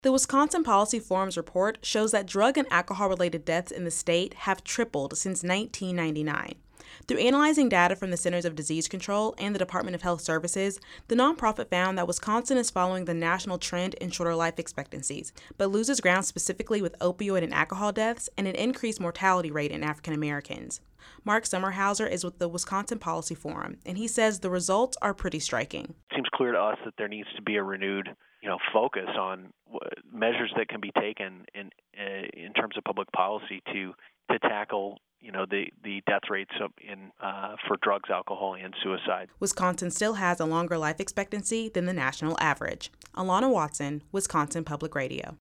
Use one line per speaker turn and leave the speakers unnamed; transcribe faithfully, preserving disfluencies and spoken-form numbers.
The Wisconsin Policy Forum's report shows that drug and alcohol-related deaths in the state have tripled since nineteen ninety-nine. Through analyzing data from the Centers of Disease Control and the Department of Health Services, the nonprofit found that Wisconsin is following the national trend in shorter life expectancies, but loses ground specifically with opioid and alcohol deaths and an increased mortality rate in African Americans. Mark Sommerhauser is with the Wisconsin Policy Forum, and he says the results are pretty striking.
It seems clear to us that there needs to be a renewed, you know, focus on measures that can be taken in uh, in terms of public policy to to tackle, you know, the, the death rates of in uh, for drugs, alcohol, and suicide.
Wisconsin still has a longer life expectancy than the national average. Alana Watson, Wisconsin Public Radio.